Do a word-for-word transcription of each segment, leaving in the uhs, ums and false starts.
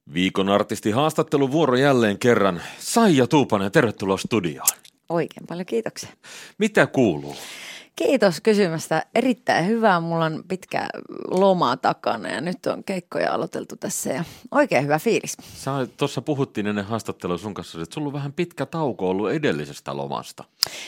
Viikon artisti haastatteluvuoro jälleen kerran. Saija Tuupanen, tervetuloa studioon. Oikein paljon kiitoksia. Mitä kuuluu? Kiitos kysymästä. Erittäin hyvää. Mulla on pitkä loma takana ja nyt on keikkoja aloiteltu tässä ja oikein hyvä fiilis. Tuossa puhuttiin ennen haastattelua sun kanssa, että sulla on vähän pitkä tauko ollut edellisestä lomasta.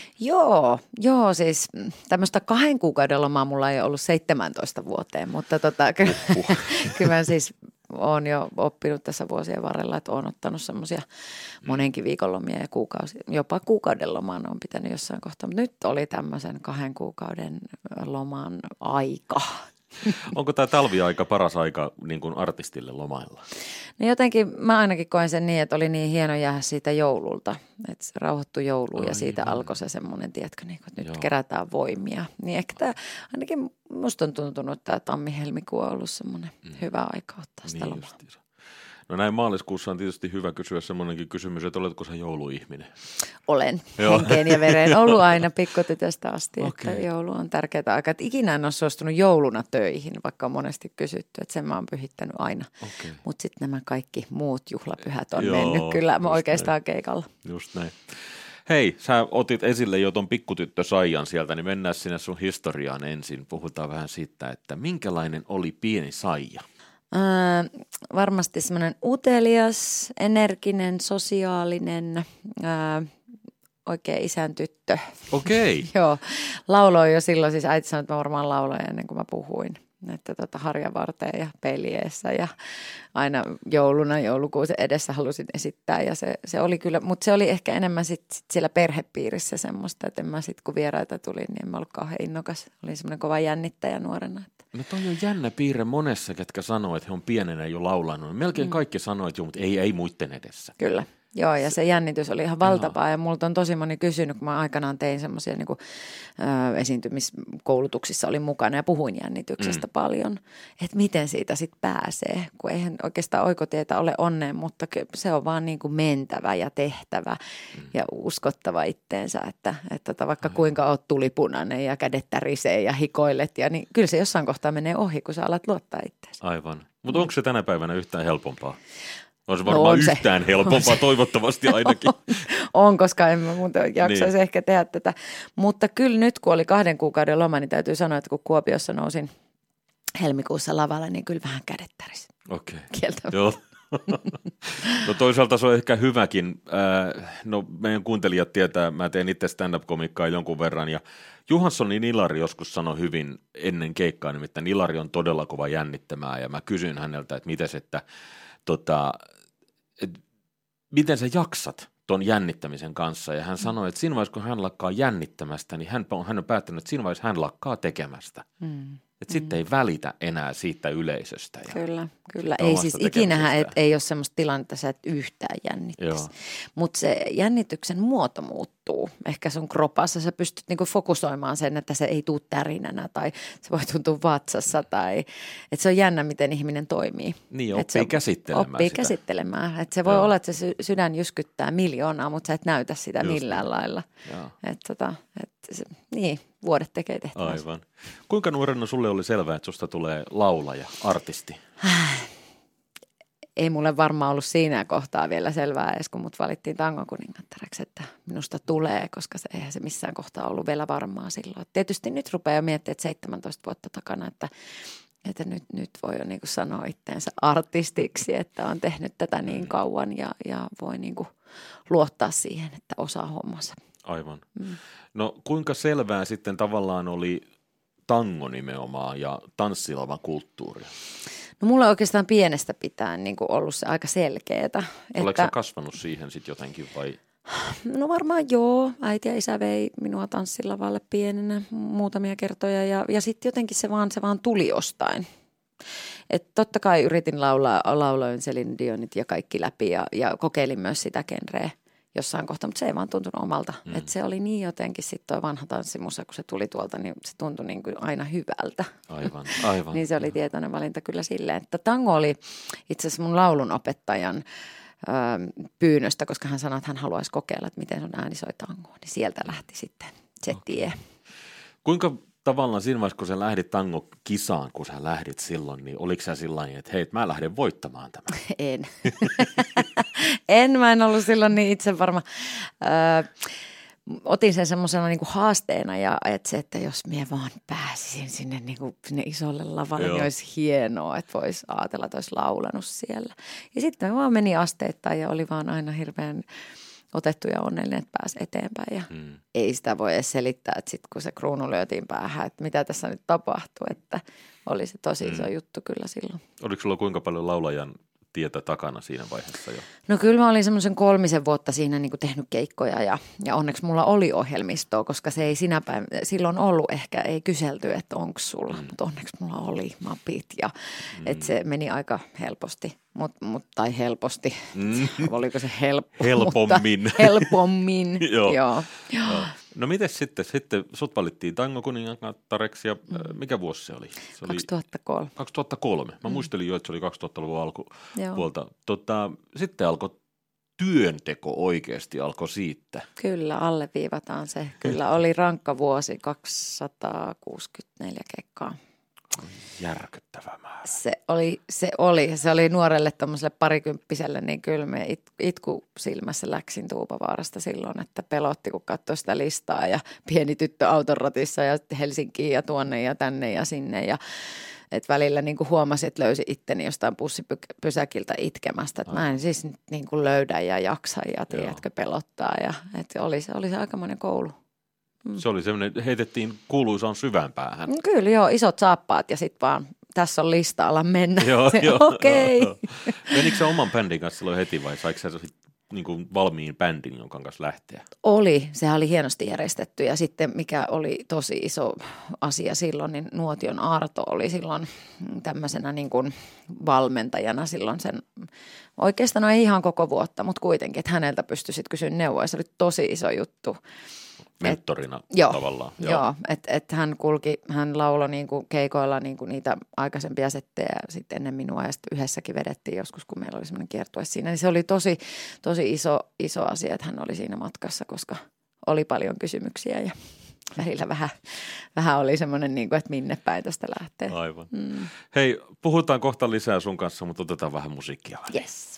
Joo, joo siis tämmöistä kahden kuukauden lomaa mulla ei ollut seitsemäntoista vuoteen, mutta tota, kyllä, uh. kyllä siis olen jo oppinut tässä vuosien varrella, että olen ottanut semmoisia monenkin viikonlomia ja kuukausi, jopa kuukauden lomaan on pitänyt jossain kohtaa, mutta nyt oli tämmöisen kahden kuukauden loman aika. Onko tämä talviaika paras aika niin kuin artistille lomailla? No jotenkin mä ainakin koen sen niin, että oli niin hieno jäädä siitä joululta, että se rauhoittui jouluun ja siitä alkoi se semmoinen, tiedätkö, niin kuin, että nyt Joo. kerätään voimia. Niin ehkä tämä, ainakin musta on tuntunut, että tämä tammi-helmikuu on ollut semmoinen mm. hyvä aika ottaa sitä niin lomaa. Justiinsa. No näin maaliskuussa on tietysti hyvä kysyä semmoinenkin kysymys, että oletko sä jouluihminen? Olen henkeen ja vereen ollut aina pikkutytöstä asti, okay. että joulu on tärkeää aikaa. Että ikinä en ole suostunut jouluna töihin, vaikka on monesti kysytty, että sen mä oon pyhittänyt aina. Okay. Mutta sitten nämä kaikki muut juhlapyhät on Joo, mennyt kyllä mä oikeastaan näin. Keikalla. Just näin. Hei, sä otit esille jo ton pikkutyttö Saijan sieltä, niin mennään sinne sun historiaan ensin. Puhutaan vähän siitä, että minkälainen oli pieni Saija? Äh, varmasti semmoinen utelias, energinen, sosiaalinen, äh, oikein isän tyttö. Okei. Okay. Joo, lauloin jo silloin, siis äiti sanoi, että mä varmaan lauloin ennen kuin mä puhuin. Että tota harjavarteen ja pelieessä ja aina jouluna joulukuusen edessä halusin esittää ja se, se oli kyllä, mutta se oli ehkä enemmän sit, sit siellä perhepiirissä semmoista, että en mä sit kun vieraita tuli, niin en mä ollut kauhean innokas. Olin semmoinen kova jännittäjä nuorena. Että. No toi on jännä piirre monessa, ketkä sanoo, että he on pienenä jo laulanut. Melkein mm. kaikki sanoo, että joo, mutta ei, ei muitten edessä. Kyllä. Joo, ja se jännitys oli ihan valtavaa ja multa on tosi moni kysynyt, kun mä aikanaan tein semmoisia niin kuin, ö, esiintymiskoulutuksissa olin mukana ja puhuin jännityksestä mm. paljon, että miten siitä sitten pääsee, kun eihän oikeastaan oikotietä ole onneen, mutta se on vaan niin kuin mentävä ja tehtävä mm. ja uskottava itteensä, että, että vaikka Aivan. kuinka oot tulipunainen ja kädet tärisee ja hikoilet, ja, niin kyllä se jossain kohtaa menee ohi, kun sä alat luottaa itteensä. Aivan, mutta onko se tänä päivänä yhtään helpompaa? On se varmaan no on yhtään se. helpompaa, toivottavasti ainakin. on, on, koska en mä muuten jaksaisi niin. ehkä tehdä tätä. Mutta kyllä nyt, kun oli kahden kuukauden loma, niin täytyy sanoa, että kun Kuopiossa nousin helmikuussa lavalle, niin kyllä vähän kädet tärisi. Okei. Okay. Joo. No toisaalta se on ehkä hyväkin. Äh, no meidän kuuntelijat tietää, mä teen itse stand-up-komikkaa jonkun verran ja Johanssonin Ilari joskus sanoi hyvin ennen keikkaa, nimittäin Ilari on todella kova jännittämään ja mä kysyin häneltä, että mites, että Tota, et, miten sä jaksat ton jännittämisen kanssa? Ja hän sanoi, että siinä vaiheessa, kun hän lakkaa jännittämästä, niin hän on, hän on päättänyt, että siinä vaiheessa hän lakkaa tekemästä. Mm. Että mm. sitten ei välitä enää siitä yleisöstä. Ja kyllä, kyllä. Ei siis ikinähän et, ei ole semmoista tilannetta, että sä et yhtään jännittäisi. Mutta se jännityksen muoto muuttuu. Ehkä sun kropassa sä pystyt niinku fokusoimaan sen, että se ei tule tärinänä tai se voi tuntua vatsassa. Tai, että se on jännä, miten ihminen toimii. Niin, oppii käsittelemään Oppii sitä. käsittelemään. Että se voi Joo. olla, että se sydän jyskyttää miljoonaa, mutta sä et näytä sitä Just millään niin. lailla. Että tota, et se, niin, vuodet tekee tehtävänsä. Aivan. Kuinka nuorena sulle oli selvää, että susta tulee laulaja, artisti? Ei mulle varmaan ollut siinä kohtaa vielä selvää edes, kun mut valittiin tangon kuningattareksi, että minusta tulee, koska se, eihän se missään kohtaa ollut vielä varmaa silloin. Tietysti nyt rupeaa jo miettimään, että seitsemäntoista vuotta takana, että, että nyt, nyt voi jo niin kuin sanoa itteensä artistiksi, että on tehnyt tätä niin kauan ja, ja voi niin kuin luottaa siihen, että osaa hommansa. Aivan. Mm. No kuinka selvää sitten tavallaan oli tango nimenomaan ja tanssilava kulttuuri? No mulla on oikeastaan pienestä pitäen niin kuin ollut se aika selkeetä. Oletko että... sä kasvanut siihen sitten jotenkin vai? No varmaan joo. Äiti ja isä vei minua tanssilavalle pienenä muutamia kertoja ja, ja sitten jotenkin se vaan, se vaan tuli jostain. Että totta kai yritin laulaa, lauloin Celine Dionit ja kaikki läpi ja, ja kokeilin myös sitä genreä jossain kohtaa, mutta se ei vaan tuntunut omalta. Mm. Että se oli niin jotenkin sitten tuo vanha tanssimusa, kun se tuli tuolta, niin se tuntui niin kuin aina hyvältä. Aivan, aivan. Niin se oli tietoinen valinta kyllä silleen, että tango oli itse asiassa mun laulunopettajan ö, pyynnöstä, koska hän sanoi, että hän haluaisi kokeilla, että miten sun ääni soi tangoa. Niin sieltä lähti sitten se tie. Kuinka tavallaan siinä vaiheessa, kun sä lähdit tango-kisaan, kun sä lähdit silloin, niin oliko sä sillain, että hei, mä lähden voittamaan tämän? En. en, mä en ollut silloin niin itse varma. Öö, otin sen semmoisena niinku haasteena ja että se, että jos minä vaan pääsisin sinne, niinku, sinne isolle lavalle, Joo. niin olisi hienoa, että voisi ajatella, että olisi laulanut siellä. Ja sitten me vaan meni asteittain ja oli vaan aina hirveän otettu ja onnellinen, että pääsi eteenpäin. Ja hmm. ei sitä voi edes selittää, että sitten kun se kruunu lyötiin päähän, että mitä tässä nyt tapahtuu, että oli se tosi iso hmm. juttu kyllä silloin. Oliko sulla kuinka paljon laulajan tietä takana siinä vaiheessa jo? No kyllä mä olin semmoisen kolmisen vuotta siinä niin kuin tehnyt keikkoja ja, ja onneksi mulla oli ohjelmistoa, koska se ei sinä päivänä, silloin ollut ehkä, ei kyselty, että onko sulla, mm. mutta onneksi mulla oli mapit ja mm. että se meni aika helposti, mut, mut, tai helposti, mm. oliko se helppo? Helpommin. helpommin, joo. joo. joo. No mites sitten? Sitten sut valittiin tangokuningattareksi ja mm. mikä vuosi se oli? Se oli kaksituhattakolme. kaksituhattakolme. Mä mm. muistelin jo, että se oli kaksituhattaluvun alkupuolta. Tota, sitten alkoi työnteko oikeasti, alkoi siitä. Kyllä, alleviivataan se. Kyllä oli rankka vuosi, kaksisataakuusikymmentäneljä keikkaa. Järkyttävä määrä. Se oli, se oli, se oli nuorelle tommoselle parikymppiselle, niin kyllä me it, itku silmässä läksin Tuupavaarasta silloin, että pelotti, kun katsoi sitä listaa ja pieni tyttö auton ratissa ja Helsinkiin ja tuonne ja tänne ja sinne ja että välillä niin kuin huomasin, että löysin itteni jostain bussipysäkiltä itkemästä, että mä en siis niin kuin löydä ja jaksa ja tiedätkö pelottaa ja että oli se, oli se aikamoinen koulu. Mm. Se oli semmoinen, heitettiin kuuluisaan syvään päähän. Kyllä joo, isot saappaat ja sitten vaan tässä on lista, ala mennä. Joo, joo, okei. Okay. Menikö sä oman bändin kanssa silloin heti vai saiko sä niin kuin valmiin bändin, jonka kanssa lähteä? Oli, sehän oli hienosti järjestetty ja sitten mikä oli tosi iso asia silloin, niin Nuotion Arto oli silloin tämmöisenä niin kuin valmentajana silloin sen, oikeastaan no ei ihan koko vuotta, mutta kuitenkin, että häneltä pystyi sitten kysyä neuvoja, se oli tosi iso juttu. Mentorina et, joo, tavallaan. Joo, joo että et hän kulki, hän lauloi niinku keikoilla niinku niitä aikaisempia settejä sitten ennen minua ja sitten yhdessäkin vedettiin joskus, kun meillä oli semmoinen kiertue siinä. Niin se oli tosi, tosi iso, iso asia, että hän oli siinä matkassa, koska oli paljon kysymyksiä ja välillä vähän, vähän oli semmoinen, niinku, että minne päin tästä lähtee. Aivan. Mm. Hei, puhutaan kohta lisää sun kanssa, mutta otetaan vähän musiikkia. Yes.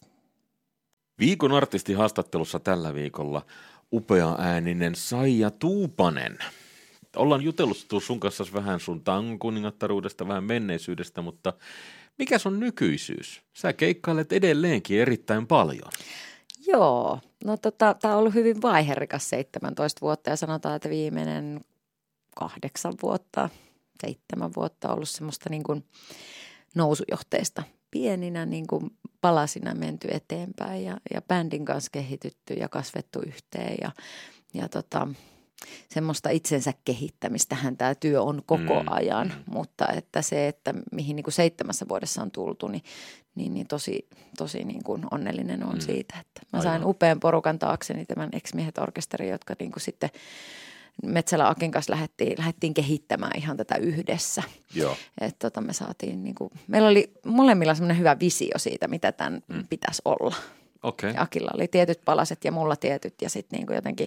Viikon artistihaastattelussa tällä viikolla upea ääninen Saija Tuupanen. Ollaan jutellut sun kanssa vähän sun tangokuningattaruudesta, vähän menneisyydestä, mutta mikä sun nykyisyys? Sä keikkailet edelleenkin erittäin paljon. Joo, no tota, tää on ollut hyvin vaiherikas seitsemäntoista vuotta ja sanotaan, että viimeinen kahdeksan vuotta, seitsemän vuotta on ollut semmoista niin kuin nousujohteista. Pieninä niin kuin palasina menty eteenpäin ja, ja bändin kanssa kehitytty ja kasvettu yhteen ja, ja tota, semmoista itsensä kehittämistähän tämä työ on koko mm. ajan, mutta että se, että mihin niin kuin seitsemässä vuodessa on tultu, niin, niin, niin tosi, tosi niin kuin onnellinen on mm. siitä, että mä sain Aivan. upean porukan taakseni tämän Ex-miehet-orkesterin, jotka niin kuin sitten Metsälä Akin kanssa lähdettiin, lähdettiin kehittämään ihan tätä yhdessä. Joo. Et tota me saatiin niinku, meillä oli molemmilla semmoinen hyvä visio siitä, mitä tämän mm. pitäisi olla. Okay. Ja Akilla oli tietyt palaset ja mulla tietyt ja sitten niinku jotenkin.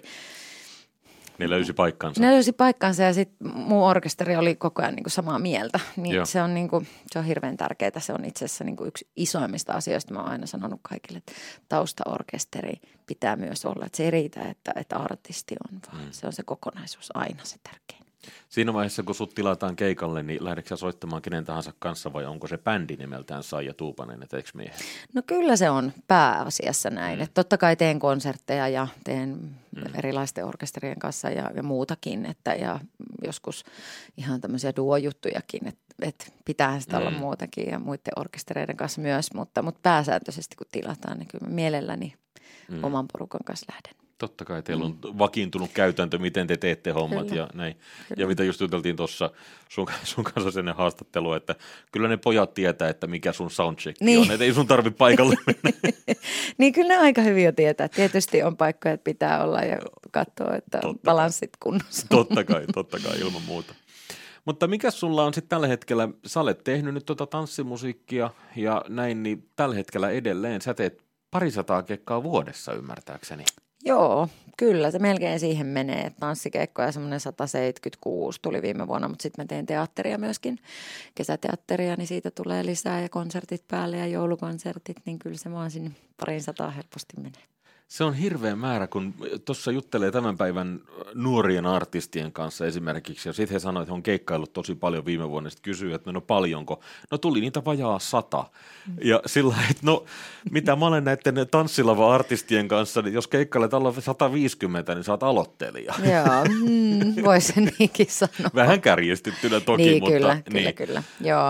Ne löysi paikkansa. Ne löysi paikkansa ja sitten muu orkesteri oli koko ajan niinku samaa mieltä. Niin se on, niinku, se on hirveän tärkeää. Se on itse asiassa niinku yksi isoimmista asioista. Mä oon aina sanonut kaikille, että taustaorkesteri pitää myös olla. Että se ei riitä, että, että artisti on, vaan mm. se on se kokonaisuus aina se tärkein. Siinä vaiheessa, kun sut tilataan keikalle, niin lähdetkö sä soittamaan kenen tahansa kanssa vai onko se bändi nimeltään Saija Tuupanen, että eikö miehet? No kyllä se on pääasiassa näin. Mm. Että totta kai teen konsertteja ja teen mm. erilaisten orkesterien kanssa ja, ja muutakin. Että, ja joskus ihan tämmöisiä duojuttujakin, että, että pitää sitä mm. olla muutakin ja muiden orkestereiden kanssa myös. Mutta, mutta pääsääntöisesti kun tilataan, niin kyllä mielelläni mm. oman porukan kanssa lähden. Totta kai teillä on vakiintunut käytäntö, miten te teette hommat kyllä. ja näin. Kyllä. Ja mitä just juteltiin tuossa sun, sun kanssa sen haastattelu, että kyllä ne pojat tietää, että mikä sun soundcheck niin. on, että ei sun tarvitse paikalle mennä. Niin kyllä ne aika hyvin jo tietää. Tietysti on paikkoja, että pitää olla ja katsoa, että totta balanssit kai. Kunnossa. Totta kai, totta kai ilman muuta. Mutta mikä sulla on sitten tällä hetkellä, sä olet tehnyt nyt tuota tanssimusiikkia ja näin, niin tällä hetkellä edelleen sä teet parisataa kekkaa vuodessa ymmärtääkseni. Joo, kyllä se melkein siihen menee, että tanssikeikkoja semmoinen sata seitsemänkymmentäkuusi tuli viime vuonna, mutta sitten mä teen teatteria myöskin, kesäteatteria, niin siitä tulee lisää ja konsertit päälle ja joulukonsertit, niin kyllä se vaan sinne parin sataa helposti menee. Se on hirveä määrä, kun tuossa juttelee tämän päivän nuorien artistien kanssa esimerkiksi, ja sitten he sanoivat, että he on keikkaillut tosi paljon viime vuonna, sitten kysyy, että no paljonko. No tuli niitä vajaa sata. Ja sillä että no mitä mä olen näiden tanssilava-artistien kanssa, niin jos keikkailet alla sata viisikymmentä, niin sä oot aloittelija. Joo, mm, voisi niinkin sanoa. Vähän kärjistettynä toki, niin, mutta... Kyllä, niin. kyllä, kyllä, joo.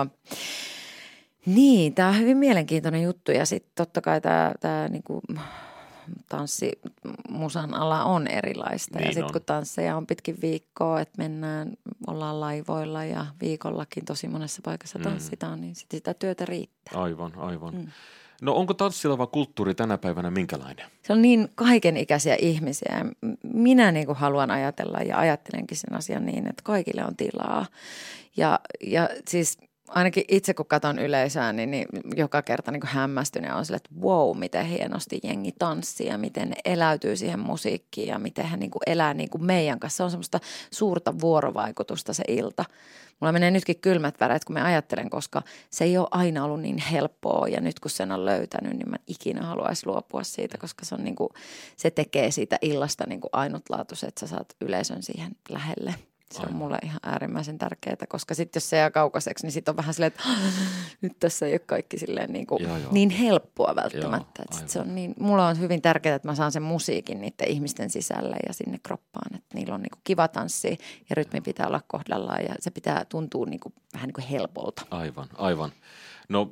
Niin, tämä on hyvin mielenkiintoinen juttu ja sitten totta kai tämä, tämä niinku... tanssimusan ala on erilaista niin ja sitten kun tansseja on pitkin viikkoa, että mennään, ollaan laivoilla ja viikollakin tosi monessa paikassa tanssitaan, mm. niin sit sitä työtä riittää. Aivan, aivan. Mm. No onko tanssilava kulttuuri tänä päivänä minkälainen? Se on niin kaikenikäisiä ihmisiä. Minä niin kuin haluan ajatella ja ajattelenkin sen asian niin, että kaikille on tilaa ja, ja siis... Ainakin itse kun katson yleisöä, niin, niin joka kerta niin hämmästyneen on sille, että wow, miten hienosti jengi tanssii ja miten ne eläytyy siihen musiikkiin ja miten hän niin kuin elää niin kuin meidän kanssa. Se on semmoista suurta vuorovaikutusta se ilta. Mulla menee nytkin kylmät väreet, kun mä ajattelen, koska se ei ole aina ollut niin helppoa ja nyt kun sen on löytänyt, niin mä ikinä haluaisin luopua siitä, koska se, on niin kuin, se tekee siitä illasta niin kuin ainutlaatuisen, että sä saat yleisön siihen lähelle. Se on mulle ihan äärimmäisen tärkeää, koska sitten jos se jää kaukaiseksi, niin sitten on vähän silleen, että nyt tässä ei ole kaikki silleen niin, kuin, joo, joo. niin helppoa välttämättä. Joo, sit se on niin, mulla on hyvin tärkeää, että mä saan sen musiikin niiden ihmisten sisälle ja sinne kroppaan, että niillä on niin kuin kiva tanssia ja rytmi pitää olla kohdallaan ja se pitää tuntua niin kuin, vähän niin kuin helpolta. Aivan, aivan. No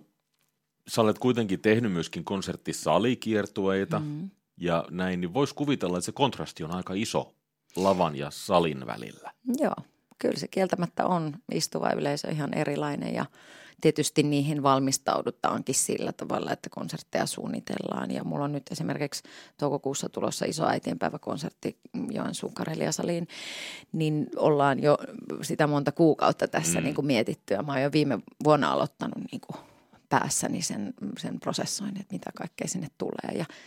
sä olet kuitenkin tehnyt myöskin konserttisalikiertueita mm. ja näin, niin voisi kuvitella, että se kontrasti on aika iso lavan ja salin välillä. Joo, kyllä se kieltämättä on istuva yleisö ihan erilainen ja tietysti niihin valmistaudutaankin sillä tavalla, että konsertteja suunnitellaan. Ja mulla on nyt esimerkiksi toukokuussa tulossa iso äitienpäiväkonsertti Joensuun Kareliasaliin, niin ollaan jo sitä monta kuukautta tässä mm. niin kuin mietitty ja mä oon jo viime vuonna aloittanut niin kuin päässäni sen, sen prosessoin, että mitä kaikkea sinne tulee ja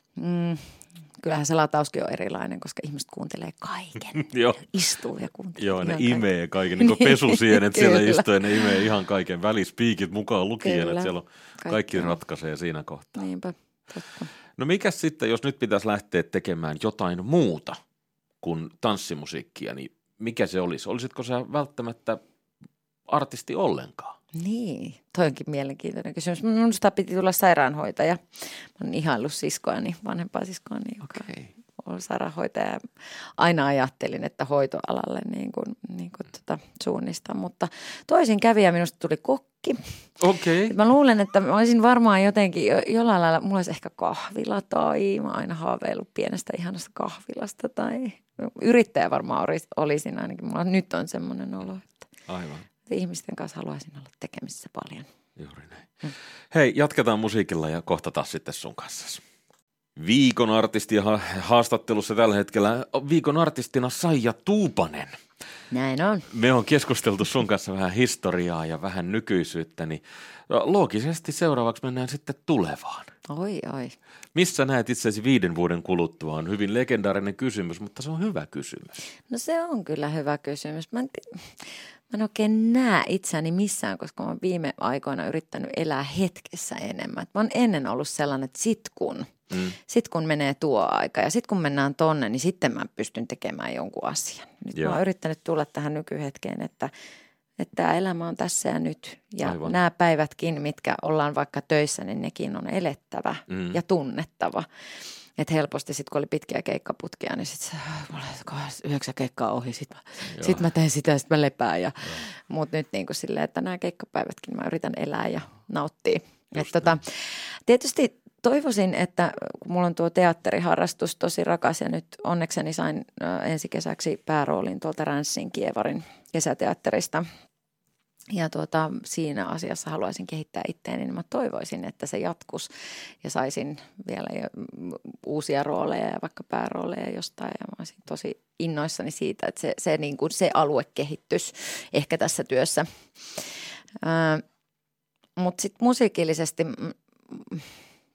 mm, kyllähän se latauskin on erilainen, koska ihmiset kuuntelee kaiken. Istuu ja kuuntelee. Joo, ne imee kaiken, niin kuin pesusienet siellä istuu ja ne imee ihan kaiken välispiikit mukaan lukien, kyllä. Että siellä on kaikki, kaikki ratkaisee siinä kohtaa. Niinpä, totta. No mikäs sitten, jos nyt pitäisi lähteä tekemään jotain muuta kuin tanssimusiikkia, niin mikä se olisi? Olisitko sä välttämättä artisti ollenkaan? Niin, toi onkin mielenkiintoinen kysymys. Minusta piti tulla sairaanhoitaja. Mä oon ihaillut siskoani, vanhempaa siskoani, joka okay. on sairaanhoitaja. Aina ajattelin, että hoitoalalle niin kuin, niin kuin tuota, suunnistan, mutta toisin kävi ja minusta tuli kokki. Okay. Mä luulen, että mä olisin varmaan jotenkin jollain lailla, mulla olisi ehkä kahvila tai mä oon aina haaveillut pienestä ihanasta kahvilasta tai yrittäjä varmaan olisin ainakin. Mulla nyt on semmoinen olo, että aivan. Ihmisten kanssa haluaisin olla tekemisissä paljon. Juuri näin. Hmm. Hei, jatketaan musiikilla ja kohta taas sitten sun kanssa. Viikon artisti haastattelussa tällä hetkellä viikon artistina Saija Tuupanen. Näin on. Me on keskusteltu sun kanssa vähän historiaa ja vähän nykyisyyttä, niin loogisesti seuraavaksi mennään sitten tulevaan. Oi, oi. Missä näet itseäsi viiden vuoden kuluttua? On hyvin legendaarinen kysymys, mutta se on hyvä kysymys. No se on kyllä hyvä kysymys. Mä en, t- mä en oikein näe itseäni missään, koska mä oon viime aikoina yrittänyt elää hetkessä enemmän. Mä oon ennen ollut sellainen, että sit kun, mm. sit kun menee tuo aika ja sit kun mennään tonne, niin sitten mä pystyn tekemään jonkun asian. Nyt Joo. mä oon yrittänyt tulla tähän nykyhetkeen, että että tämä elämä on tässä ja nyt ja Aivan. nämä päivätkin, mitkä ollaan vaikka töissä, niin nekin on elettävä mm. ja tunnettava. Että helposti sitten kun oli pitkiä keikkaputkia, niin sitten yhdeksän keikkaa ohi, sitten mä, sit mä teen sitä ja sitten mä lepään. Ja, mutta nyt niin kuin silleen, että nämä keikkapäivätkin mä yritän elää ja nauttia. Et tota, tietysti toivoisin, että kun mulla on tuo teatteriharrastus tosi rakas ja nyt onnekseni sain ensi kesäksi pääroolin tuolta Ränssin Kievarin kesäteatterista. Ja tuota, siinä asiassa haluaisin kehittää itseäni, niin mä toivoisin, että se jatkuisi ja saisin vielä uusia rooleja ja vaikka päärooleja jostain. Ja mä olisin tosi innoissani siitä, että se, se, niin kuin se alue kehittyisi ehkä tässä työssä. Mutta sitten musiikillisesti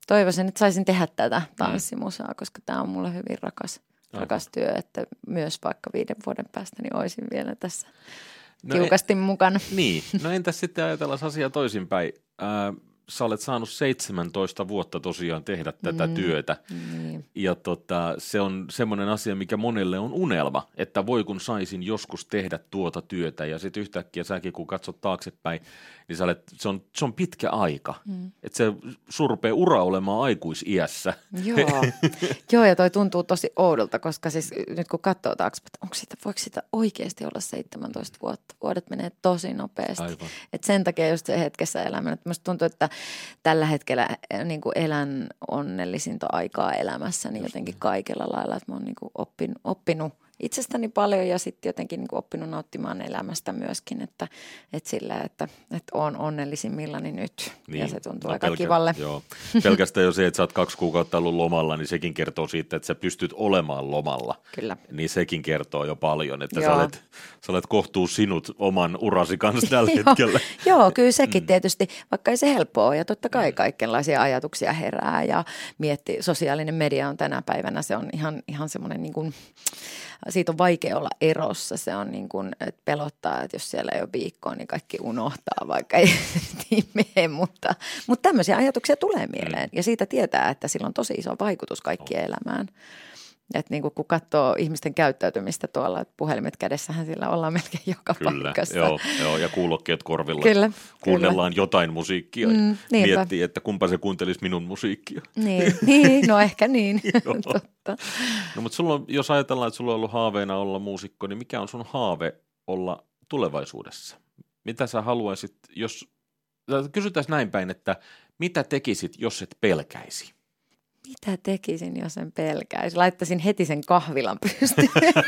toivoisin, että saisin tehdä tätä tanssimusaa, koska tämä on mulle hyvin rakas, rakas työ, että myös vaikka viiden vuoden päästä niin olisin vielä tässä no tiukasti en, mukana. Niin, no entäs sitten ajatellaan asiaa toisinpäin. Äh, sä olet saanut seitsemäntoista vuotta tosiaan tehdä tätä mm, työtä niin. Ja tota, se on semmoinen asia, mikä monelle on unelma, että voi kun saisin joskus tehdä tuota työtä ja sitten yhtäkkiä säkin kun katsot taaksepäin, niin sä olet, se, on, se on pitkä aika, mm. että se surpee ura olemaan aikuisiässä. Joo. Joo, ja toi tuntuu tosi oudolta, koska siis nyt kun katsoo taaksepäin, onko sitä, voiko sitä oikeasti olla seitsemäntoista vuotta? Vuodet menee tosi nopeasti. Aivan. Et sen takia just se hetkessä elämän, että musta tuntuu, että tällä hetkellä niin kuin elän onnellisinta aikaa elämässäni niin jotenkin kaikella lailla, että mä oon niin kuin oppinut, oppinut itsestäni paljon ja sitten jotenkin niin kuin oppinut nauttimaan elämästä myöskin, että, että sillä, että, että oon onnellisimmillani nyt niin, ja se tuntuu no aika pelkä, kivalle. Joo. Pelkästään jo se, että sä oot kaksi kuukautta ollut lomalla, niin sekin kertoo siitä, että sä pystyt olemaan lomalla. Kyllä. Niin sekin kertoo jo paljon, että sä olet, sä olet kohtuu sinut oman urasi kanssa tällä hetkellä. Joo, kyllä sekin tietysti, vaikka ei se helppoa ole ja totta kai kaikenlaisia ajatuksia herää ja miettii, sosiaalinen media on tänä päivänä, se on ihan, ihan semmoinen niin kuin siitä on vaikea olla erossa. Se on niin kuin, että pelottaa, että jos siellä ei ole viikkoa, niin kaikki unohtaa, vaikka ei mene. Mutta, mutta tämmöisiä ajatuksia tulee mieleen. Ja siitä tietää, että sillä on tosi iso vaikutus kaikkien oh. elämään. Että niin kuin kun katsoo ihmisten käyttäytymistä tuolla, että puhelimet kädessähän sillä ollaan melkein joka kyllä, paikassa. Joo, joo, ja kuulokkeet korvilla. Kyllä, kuunnellaan kyllä. jotain musiikkia ja mm, miettii, että kumpa se kuuntelisi minun musiikkia. Niin, niin no ehkä niin, totta. No mutta sulla on, jos ajatellaan, että sulla on ollut haaveena olla muusikko, niin mikä on sun haave olla tulevaisuudessa? Mitä sä haluaisit, jos, kysytään näin päin, että mitä tekisit, jos et pelkäisi? Mitä tekisin, jos en pelkäisi? Laittaisin heti sen kahvilan pystyyn,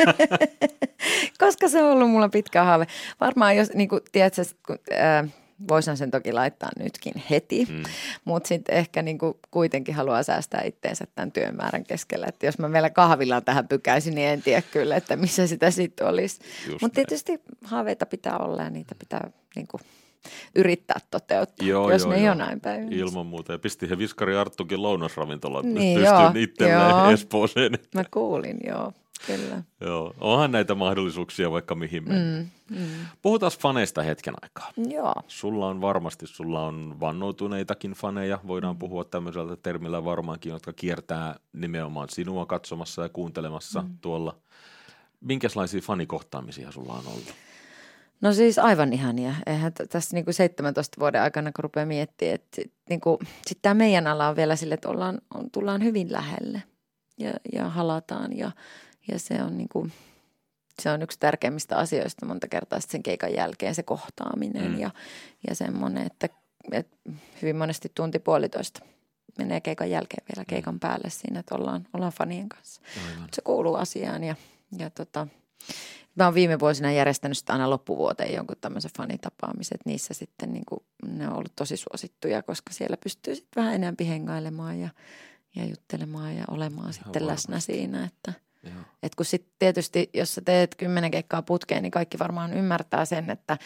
koska se on ollut mulla pitkä haave. Varmaan jos, niin kuin tiedätkö, äh, voisin sen toki laittaa nytkin heti, mm. mutta sitten ehkä niin kuin kuitenkin haluaa säästää itteensä tämän työmäärän keskellä. Että jos mä vielä kahvilaan tähän pykäisin, niin en tiedä kyllä, että missä sitä sitten olisi. Mutta tietysti haaveita pitää olla ja niitä pitää niin kuin yrittää toteuttaa, joo, jos joo, ne ei joo. ole näin päin. Ilman muuta. Ja pisti he Viskari Arttukin lounasravintolat niin, pystyyn itselleen Espooseen. Mä kuulin, joo. Kyllä. Joo, onhan näitä mahdollisuuksia vaikka mihin mennä. Mm, mm. Puhutaan faneista hetken aikaa. Joo. Sulla on varmasti, sulla on vannoutuneitakin faneja, voidaan puhua tämmöiseltä termillä varmaankin, jotka kiertää nimenomaan sinua katsomassa ja kuuntelemassa mm. tuolla. Minkälaisia fanikohtaamisia sulla on ollut? No siis aivan ihania. Eihän t- tässä niinku seitsemäntoista vuoden aikana, kun rupeaa miettimään, että niinku, sitten tämä meidän ala on vielä sille, että ollaan, on, tullaan hyvin lähelle ja, ja halataan ja, ja se on niinku, se on yksi tärkeimmistä asioista monta kertaa sen keikan jälkeen se kohtaaminen mm. ja, ja semmoinen, että, että hyvin monesti tunti puolitoista menee keikan jälkeen vielä keikan päälle siinä, että ollaan, ollaan fanien kanssa. Aivan. Se kuuluu asiaan ja, ja tota, mä oon viime vuosina järjestänyt sitä aina loppuvuoteen jonkun tämmöisen fanitapaamiset. Niissä sitten niin kuin, ne on ollut tosi suosittuja, koska siellä pystyy sitten vähän enemmän hengailemaan ja, ja juttelemaan ja olemaan ihan sitten varmasti läsnä siinä. Että, et kun sitten tietysti, jos sä teet kymmenen keikkaa putkeen, niin kaikki varmaan ymmärtää sen, että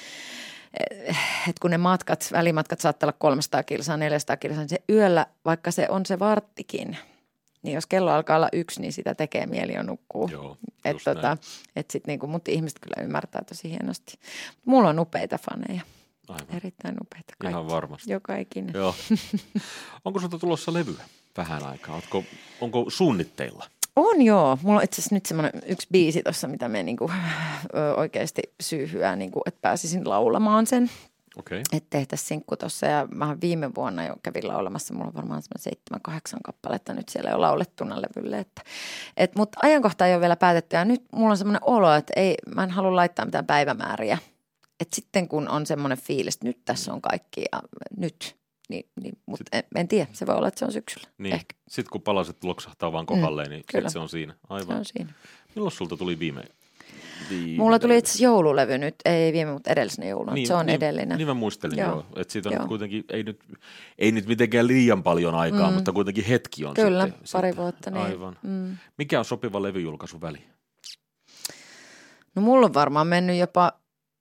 et kun ne matkat, välimatkat saattaa olla kolmesataa kilsaa, neljäsataa kilsaa, niin se yöllä, vaikka se on se varttikin, niin jos kello alkaa olla yksi, niin sitä tekee mieli jo nukkuu. Joo, että tota, et sit niinku, mutta ihmiset kyllä ymmärtää tosi hienosti. Mulla on upeita faneja. Aivan. Erittäin upeita kaikki. Ihan varmasti. Joka ikinen. Joo. Onko sulta tulossa levyä vähän aikaa? Onko, onko suunnitteilla? On joo. Mulla on itse asiassa nyt semmoinen yksi biisi tuossa, mitä me niinku, ö, oikeasti syyhyää, niinku, että pääsisin laulamaan sen. Okay. Että tehtäisiin sinkku tuossa ja mä viime vuonna jo kävin laulamassa. Mulla on varmaan semmoinen seitsemän, kahdeksan kappaletta nyt siellä jo laulettuna levylle. Että, et, mutta ajankohta ei ole vielä päätetty ja nyt mulla on semmoinen olo, että ei, mä en halua laittaa mitään päivämääriä. Että sitten kun on semmoinen fiilis, että nyt tässä on kaikki ja nyt, niin, niin mutta en, en tiedä. Se voi olla, että se on syksyllä. Niin. Ehkä. Sitten kun palaset loksahtaa vaan kohdalleen, mm, niin sitten se on siinä. Aivan. Se on siinä. Milloin sulta tuli viime? Viime Mulla tuli itse asiassa joululevy nyt, ei viime, mutta edellisenä jouluna, niin, se on niin, edellinen. Niin mä muistelin joo, joo että siitä on joo. kuitenkin, ei nyt, ei nyt mitenkään liian paljon aikaa, mm. mutta kuitenkin hetki on kyllä, sitten. Kyllä, pari vuotta. Niin. Aivan. Mm. Mikä on sopiva levyjulkaisu väli? No mulla on varmaan mennyt jopa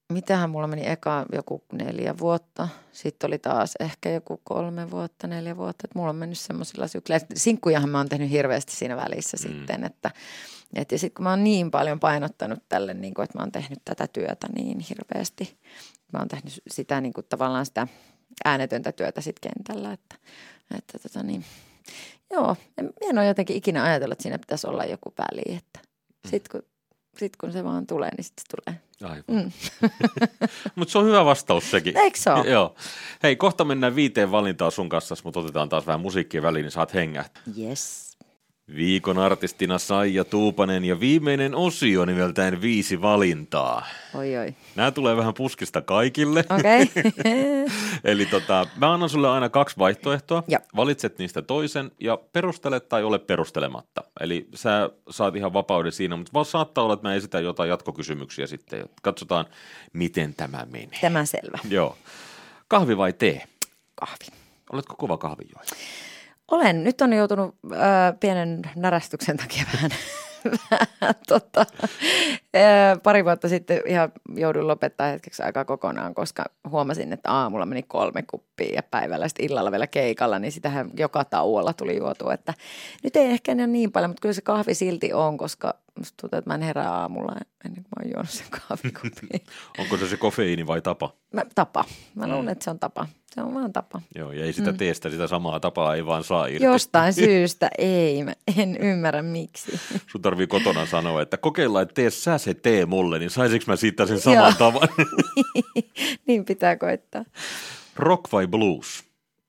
mitähän mulla meni eka joku neljä vuotta. Sitten oli taas ehkä joku kolme vuotta, neljä vuotta. Et mulla on mennyt semmoisilla sykleillä. Sinkkujahan mä oon tehnyt hirveästi siinä välissä mm. sitten. Että, et ja sitten kun mä oon niin paljon painottanut tälle, niin kun, että mä oon tehnyt tätä työtä niin hirveästi. Mä oon tehnyt sitä niin kuin, tavallaan sitä äänetöntä työtä sitten kentällä. Että, että tota niin. Joo, en, en ole jotenkin ikinä ajatellut, että siinä pitäisi olla joku väli. Että mm. sitten kun, sit kun se vaan tulee, niin sitten se tulee. Aivan. Mm. Mutta se on hyvä vastaus sekin. Eikö se ole? Joo. Hei, kohta mennään viiteen valintaan sun kanssa, mutta otetaan taas vähän musiikkia väliin, niin saat hengähtää. Yes. Viikon artistina Saija Tuupanen ja viimeinen osio nimeltään viisi valintaa. Oi oi. Nämä tulee vähän puskista kaikille. Okei. Okay. Eli tota, mä annan sulle aina kaksi vaihtoehtoa. Ja. Valitset niistä toisen ja perustele tai ole perustelematta. Eli sä saat ihan vapauden siinä, mutta vaan saattaa olla, että mä esitän jotain jatkokysymyksiä sitten. Katsotaan, miten tämä menee. Tämä selvä. Joo. Kahvi vai tee? Kahvi. Oletko kova kahvijuoja? Olen. Nyt on joutunut äh, pienen närästyksen takia vähän, vähän tota, äh, pari vuotta sitten ihan joudun lopettaa hetkeksi aikaa kokonaan, koska huomasin, että aamulla meni kolme kuppia ja päivällä sitten illalla vielä keikalla, niin sitähän joka tauolla tuli juotua, että nyt ei ehkä enää niin paljon, mutta kyllä se kahvi silti on, koska musta tuntuu, että mä en herää aamulla ennen kuin mä oon juonut sen kahvikupin. Onko se se kofeiini vai tapa? Mä, tapa. Mä luulen, mm. että se on tapa. Se on vaan tapa. Joo, ja ei sitä mm. teestä, sitä samaa tapaa ei vaan saa irti. Jostain syystä ei, mä en ymmärrä miksi. Sun tarvii kotona sanoa, että kokeillaan, että tee sä se tee mulle, niin saisinko mä siitä sen saman tavan? Niin pitää koittaa. Rock vai blues?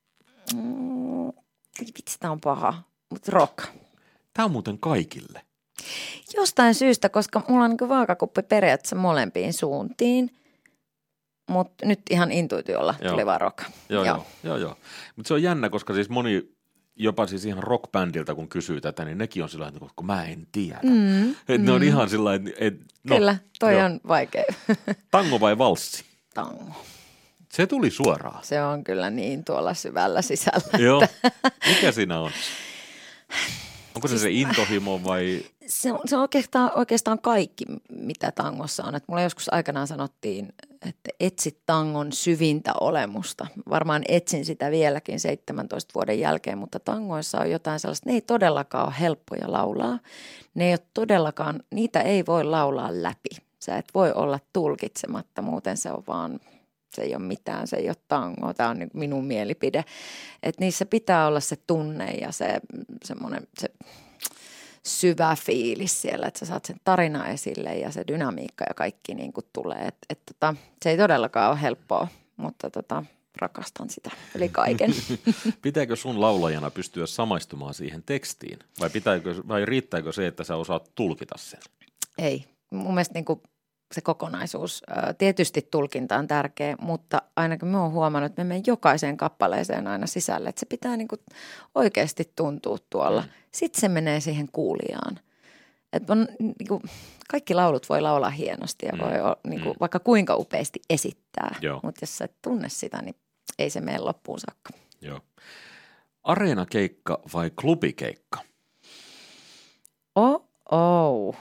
Mm, vitsi, tää on paha, mutta rock. Tää on muuten kaikille. Jostain syystä, koska mulla on niin vaakakuppi periaatteessa molempiin suuntiin. Mutta nyt ihan intuitiolla joo. tuli vaan rock. Joo, joo. joo, joo. Mutta se on jännä, koska siis moni, jopa siis ihan rockbändiltä, kun kysyy tätä, niin nekin on sillä tavalla, että kun mä en tiedä. Mm, että mm. ne on ihan sillä tavalla, että no, kyllä, toi joo. on vaikea. Tango vai valssi? Tango. Se tuli suoraan. Se on kyllä niin tuolla syvällä sisällä. Joo. Mikä siinä on? Onko se siis, se intohimo vai? Se on, se on oikeastaan, oikeastaan kaikki, mitä tangossa on. Et mulla joskus aikanaan sanottiin, että etsit tangon syvintä olemusta. Varmaan etsin sitä vieläkin seitsemäntoista vuoden jälkeen, mutta tangoissa on jotain sellaista, ne ei todellakaan ole helppoja laulaa. Ne ei ole todellakaan, niitä ei voi laulaa läpi. Sä et voi olla tulkitsematta, muuten se on vaan, se ei ole mitään, se ei ole tango. Tämä on niin minun mielipide. Että niissä pitää olla se tunne ja se semmoinen, se syvä fiilis siellä, että sä saat sen tarina esille ja se dynamiikka ja kaikki niin kuin tulee. Et, et tota, se ei todellakaan ole helppoa, mutta tota, rakastan sitä yli kaiken. Pitääkö sun laulajana pystyä samaistumaan siihen tekstiin vai, pitääkö, vai riittääkö se, että sä osaat tulkita sen? Ei. Mun mielestä niin kuin se kokonaisuus, tietysti tulkinta on tärkeä, mutta ainakin mä oon huomannut, että me menen jokaiseen kappaleeseen aina sisälle, että se pitää niin kuin oikeasti tuntua tuolla. Sitten se menee siihen kuulijaan. Että on, niin kuin, kaikki laulut voi laulaa hienosti ja voi mm. niin kuin, vaikka kuinka upeasti esittää, Joo. mutta jos sä et tunne sitä, niin ei se mene loppuun saakka. Joo. Areenakeikka vai klubikeikka? Oh, oh.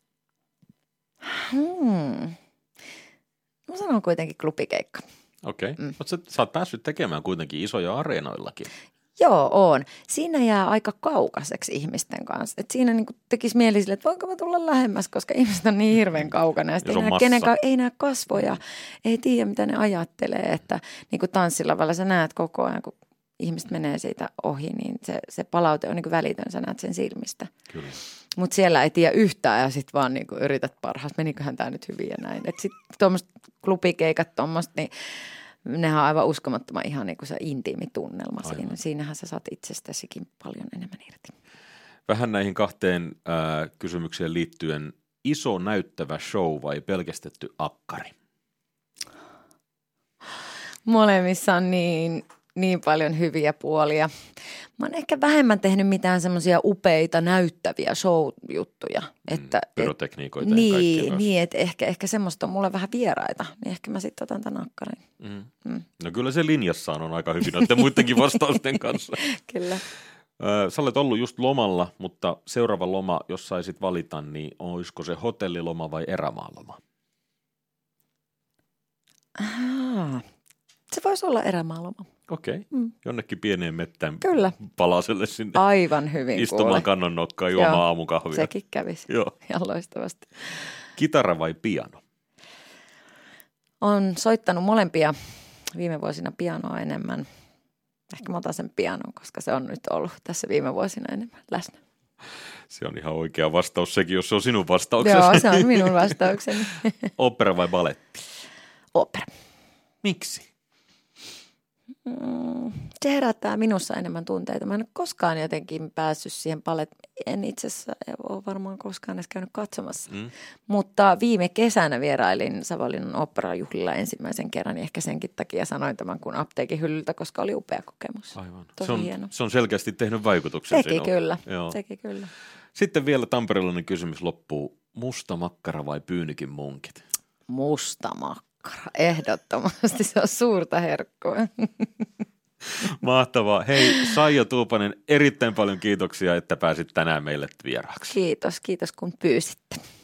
Hmm. Mä sanon kuitenkin klubikeikka. Okei, okay. mm. mutta sä, sä oot päässyt tekemään kuitenkin isoja areenoillakin. Joo, on. Siinä jää aika kaukaiseksi ihmisten kanssa. Et siinä niinku tekisi mieli sille, että voinko mä tulla lähemmäs, koska ihmiset on niin hirveän kaukana. Ja sitten ei, näe kenenkaan, ei näe kasvoja, ei tiedä mitä ne ajattelee. Että niin kuin tanssilavalla sä näet koko ajan, kun ihmiset menee siitä ohi, niin se, se palaute on niin kuin välitön, sä näet sen silmistä. Kyllä. Mutta siellä ei tiedä yhtään ja sitten vaan niinku yrität parhaasti, meniköhän tämä nyt hyvin ja näin. Että sitten tuommoiset klubikeikat tuommoista, niin nehän on aivan uskomattoman ihan niinku se intiimi tunnelma siinä. Siinähän sä saat itsestäsikin paljon enemmän irti. Vähän näihin kahteen äh, kysymykseen liittyen, iso näyttävä show vai pelkästetty akkari? Molemmissa on niin... niin paljon hyviä puolia. Mä oon ehkä vähemmän tehnyt mitään semmoisia upeita näyttäviä show-juttuja. Että, mm, pyrotekniikoita et, ja niin, niin, että ehkä, ehkä semmoista on mulle vähän vieraita. Niin ehkä mä sitten otan tämän akkarin. Mm. Mm. No kyllä se linjassaan on aika hyvin noiden muidenkin vastausten kanssa. Kyllä. Sä olet ollut just lomalla, mutta seuraava loma, jos saisit valita, niin olisiko se hotelliloma vai erämaaloma? Ah, se voisi olla erämaaloma. Okei, okay. mm. jonnekin pieneen mettään Kyllä. palaselle sinne. Aivan hyvin istumaan kuule. kannonnokkaan juomaan Joo, aamukahvia. Sekin kävisi. Joo. Ihan loistavasti. Kitara vai piano? Olen soittanut molempia viime vuosina pianoa enemmän. Ehkä mä otan sen pianon, koska se on nyt ollut tässä viime vuosina enemmän läsnä. Se on ihan oikea vastaus sekin, jos se on sinun vastauksesi. Joo, se on minun vastaukseni. Opera vai baletti? Opera. Miksi? Mm, se herättää minussa enemmän tunteita. Mä en ole koskaan jotenkin päässyt siihen balet. En itse asiassa ole varmaan koskaan edes käynyt katsomassa. Mm. Mutta viime kesänä vierailin Savonlinnan oopperajuhlilla ensimmäisen kerran. Niin ehkä senkin takia sanoin tämän kuin apteekin hyllyltä, koska oli upea kokemus. Aivan. Tosi se on, hieno. Se on selkeästi tehnyt vaikutuksen Teki sinuun. kyllä. Joo. Teki kyllä. Sitten vielä tamperelainen kysymys loppuu. Musta makkara vai Pyynikin munkit? Musta makkara. Ehdottomasti. Se on suurta herkkua. Mahtavaa. Hei, Saija Tuupanen, erittäin paljon kiitoksia, että pääsit tänään meille vieraaksi. Kiitos, kiitos kun pyysitte.